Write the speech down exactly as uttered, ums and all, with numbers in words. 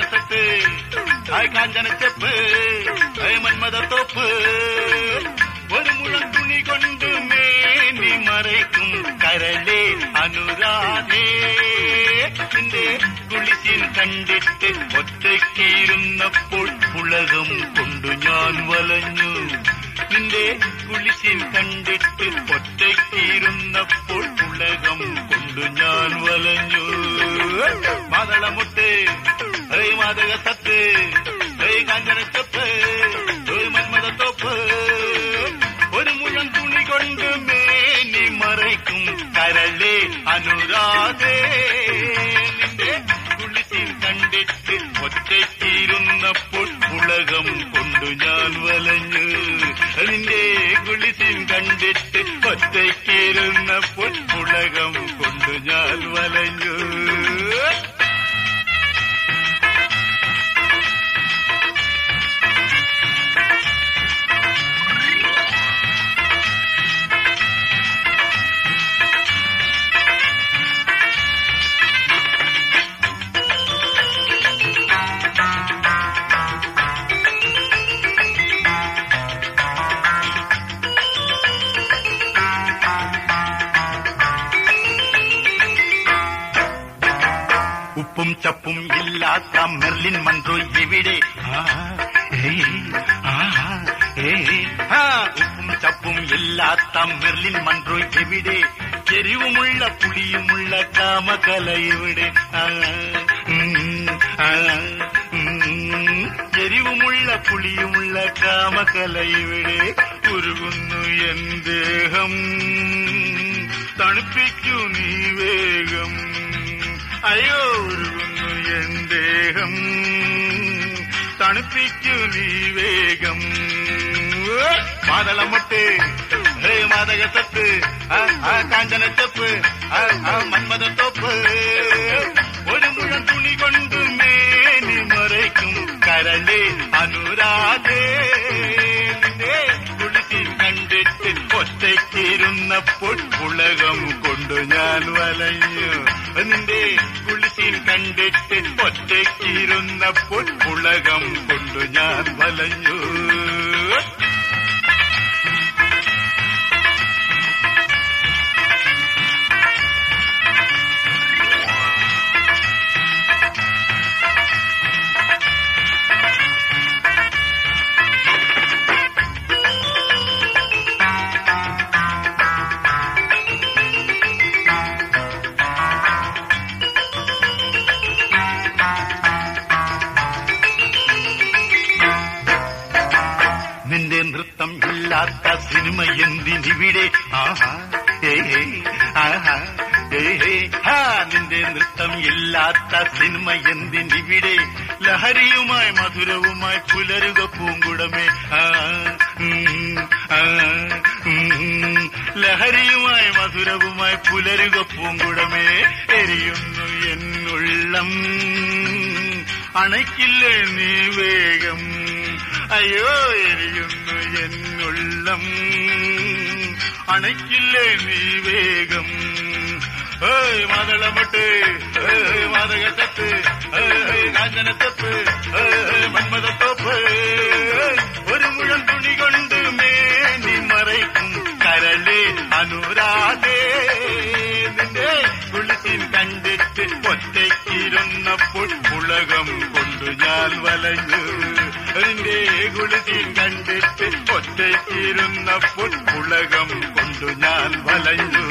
മാതകസത്ത് ആയ് കാഞ്ചനച്ചെപ്പ് ആയ് മന്മഥത്തോപ്പ് ഒരു മുഴം തുണി കൊണ്ട് മേനി മറയ്ക്കും കരളേ അനുരാധേ നിന്റെ കുളിച്ചിൻ കണ്ടിട്ട് ഒറ്റയ്ക്കിരുന്നപ്പോൾ ഉലകം കൊണ്ടു ഞാൻ വലഞ്ഞു നിന്റെ കുളിച്ചിൻ കണ്ടിട്ട് ഒറ്റയ്ക്കിരുന്നപ്പോൾ ഉലകം കൊണ്ടു ഞാൻ വലഞ്ഞു മാതളമുട്ട് ഹേ മാതകസത്ത് ഹേ കാഞ്ചനച്ചെപ്പ് ഹേ മന്മഥത്തോപ്പ് ഒരു മുഴം തുണി കൊണ്ട് മേനി മറയ്ക്കും കരളേ അനുരാധേ നിന്റെ കുളിച്ചിൻ കണ്ടിട്ട് ഒറ്റയ്ക്കിരുന്നപ്പോൾ ഉലകം കൊണ്ടു ഞാൻ വലഞ്ഞു നിന്റെ കുളിച്ചിൻ കണ്ടിട്ട് ഒറ്റയ്ക്കിരുന്നപ്പോൾ ഉലകം കൊണ്ടു ഞാൻ വലഞ്ഞു ഉപ്പും ചപ്പും ഇല്ലാത്ത മെർലിൻ മൺട്രോ എവിടെ ഉപ്പും ചപ്പും ഇല്ലാത്ത മെർലിൻ മൺട്രോ എവിടെ എരിവുമുള്ള പുളിയുമുള്ള കാമകല എവിടെ എരിവുമുള്ള പുളിയുമുള്ള കാമകല എവിടെ ഉരുകുന്നു എൻ ദേഹം തണുപ്പിക്കൂ നീ വേഗം അയ്യോ ഉരുകുന്നു എൻ ദേഹം തണുപ്പിക്കൂ നീ വേഗം മാതളമുട്ട് ഹേ മാതകസത്ത് കാഞ്ചനച്ചെപ്പ് മന്മഥത്തോപ്പ് ഒരു മുഴം തുണി കൊണ്ട് മേനി മറയ്ക്കും കരളേ അനുരാധേ നിന്റെ കുളിച്ചിൻ കണ്ടിട്ട് ഒറ്റയ്ക്കിരുന്നപ്പോൾ ഉലകം കൊണ്ടു ഞാൻ വലഞ്ഞു നിന്റെ കുളിച്ചിൻ കണ്ടിട്ട് ഒറ്റയ്ക്കിരുന്നപ്പോൾ ഉലകം കൊണ്ടു ഞാൻ വലഞ്ഞു നിന്റെ നൃത്തം ഇല്ലാത്ത സിനിമ എന്തിനിവിടെ ആഹാ ഏ ആഹാ ഏ ഹാ നിന്റെ നൃത്തം ഇല്ലാത്ത സിനിമ എന്തിനിവിടെ ലഹരിയുമായി മധുരവുമായി പുലരുക പൂങ്കുടമേ ലഹരിയുമായി മധുരവുമായി പുലരുക പൂങ്കുടമേ എരിയുന്നു എന്നുള്ളം അണയ്ക്കില്ലേ നീ വേഗം അയ്യോ എരിയുന്നു എന്നുള്ളം അണയ്ക്കില്ലേ നീ വേഗം ഏയ് മാതളമുട്ട് ഏയ് മാതകസത്ത് ഏയ് കാഞ്ചനച്ചെപ്പ് ഏയ് മന്മഥത്തോപ്പ് ഒരു മുഴം തുണി കൊണ്ട് മേനി മറയ്ക്കും കരളേ അനുരാധേ നിന്റെ കുളിച്ചിൻ കണ്ടിട്ട് ഒറ്റയ്ക്കിരുന്നപ്പോൾ ഉലകം കൊണ്ടു ഞാൻ വലഞ്ഞു നിന്റെ കുളിച്ചിൻ കണ്ടിട്ട് ഒറ്റയ്ക്കിരുന്നപ്പോൾ ഉലകം കൊണ്ടു ഞാൻ വലഞ്ഞു